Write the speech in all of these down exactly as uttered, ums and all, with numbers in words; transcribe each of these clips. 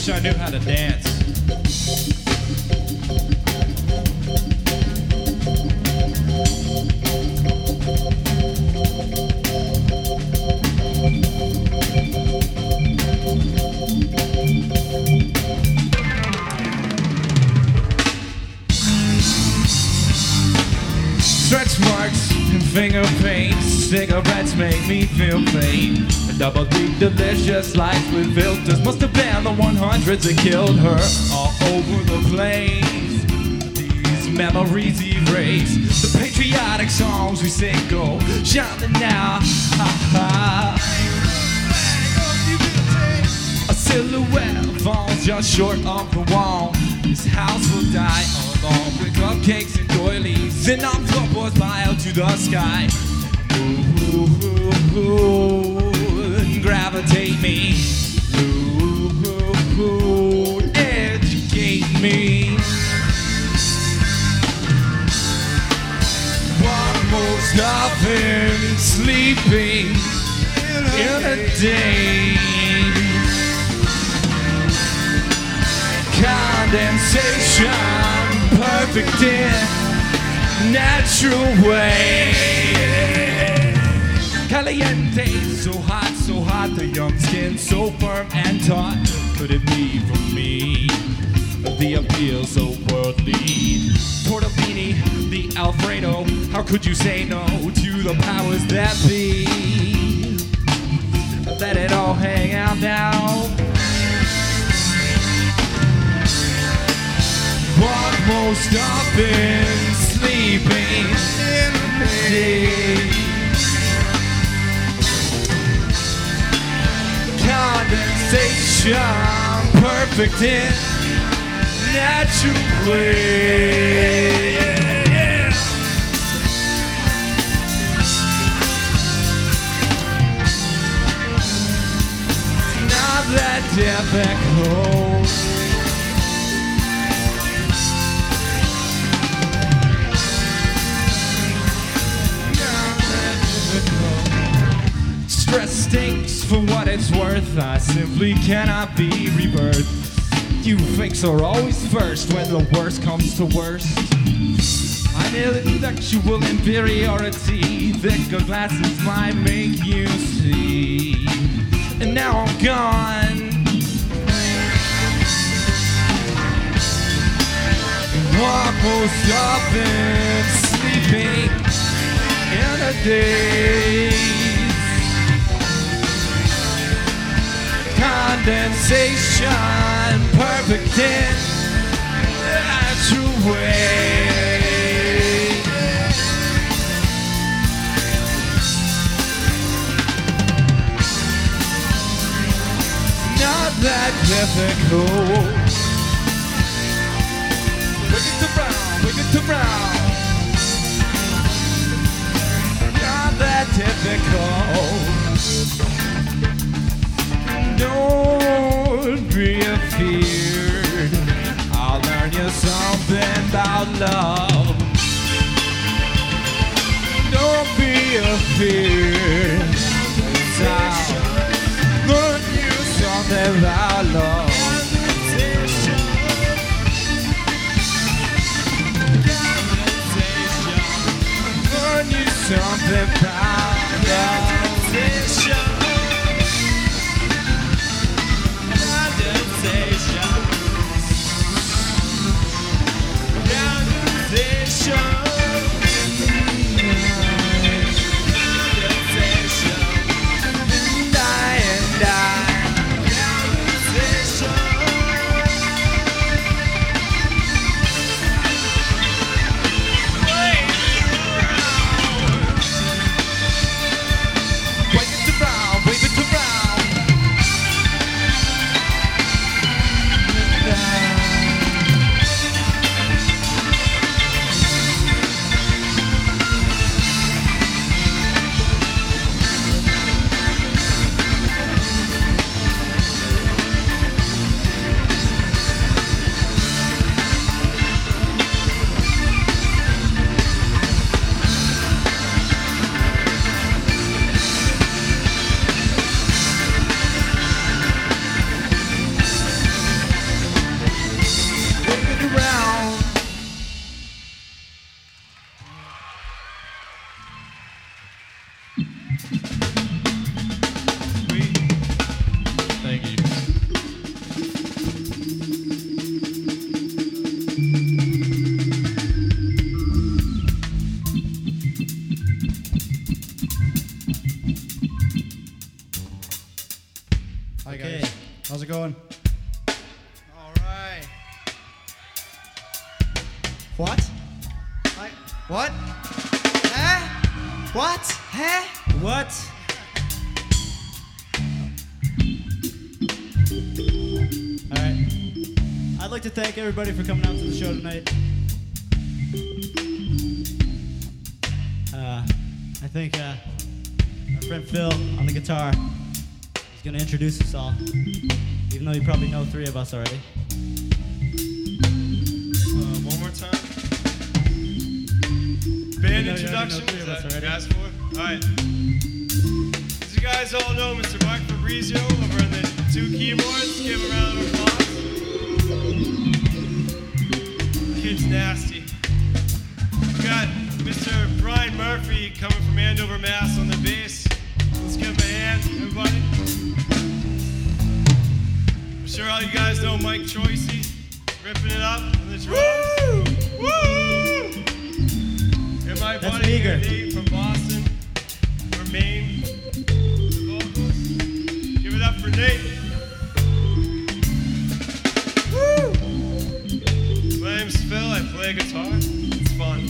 wish I knew how to dance. Stretch marks and finger paint, cigarettes make me feel pain. A double deep delicious life with filters must have been the one hundreds that killed her. All over the place, these memories erase. The patriotic songs we sing go shining now. Ha ha. A silhouette falls just short of the wall. This house will die along with cupcakes and doilies, and our floorboards fly out to the sky. Ooh, ooh, ooh, gravitate me. Ooh, ooh, ooh, educate me. One most often sleeping in a day. Condensation, perfect in natural way. Caliente, so hot, so hot, the young skin so firm and taut. Could it be from me? The appeal so worldly. Portobello, the Alfredo. How could you say no to the powers that be? Let it all hang out now. Walk most often sleeping in the day. Condensation, perfect in natural way. Yeah. Not that difficult. Stress stinks for what it's worth. I simply cannot be rebirthed. You fakes are always first when the worst comes to worst. I'm intellectual inferiority. Thicker glasses might make you see. And now I'm gone. Walk most often sleeping in a day. Condensation, perfect in natural way. Not that difficult. Wicked to brown, wicked to brown. Not that difficult. Don't be afeared. I'll learn you something about love. Don't be afeared. I'll learn you something about love. Learn you something about love. Hi Okay. guys. How's it going? All right. What? Hi. What? Huh? What? Huh? What? All right. I'd like to thank everybody for coming out to the show tonight. Uh, I think uh, our friend Phil on the guitar is going to introduce us all, even though you probably know three of us already. Uh, one more time. Band You know- you already know introduction. three Is of us that what you already. asked for? All right. As you guys all know, Mister Mark Fabrizio over on the two keyboards. Give him a round of applause. Kid's nasty. We got Mister Brian Murphy coming from Andover, Mass on the bass. Let's give him a hand, everybody. I'm sure all you guys know Mike Choicey ripping it up on the drums. Woo! Woo! And my That's buddy here, Meager. Nate from Boston, from Maine, the vocals. Give it up for Nate. Woo! My name's Phil. I play guitar. It's fun.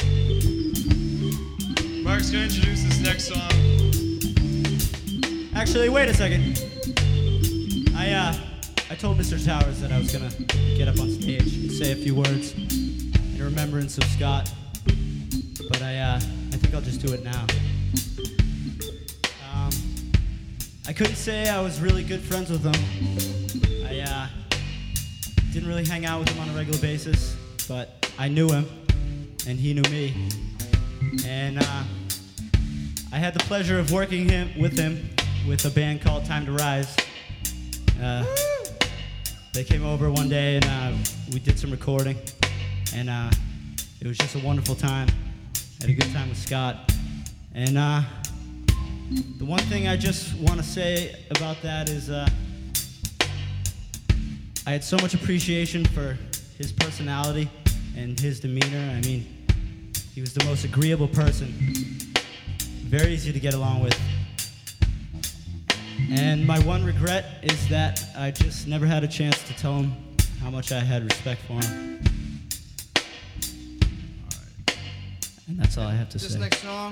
Mark's gonna introduce this next song. Actually, wait a second. I uh, I told Mister Towers that I was gonna get up on stage and say a few words in remembrance of Scott, but I uh, I think I'll just do it now. Um, I couldn't say I was really good friends with him. I uh, didn't really hang out with him on a regular basis, but I knew him, and he knew me, and uh, I had the pleasure of working him with him with a band called Time to Rise. Uh, they came over one day and uh, we did some recording, and uh, it was just a wonderful time. Had a good time with Scott, and uh, the one thing I just want to say about that is uh, I had so much appreciation for his personality and his demeanor. I mean, he was the most agreeable person, very easy to get along with. And my one regret is that I just never had a chance to tell him how much I had respect for him. And that's all I have to This say. next song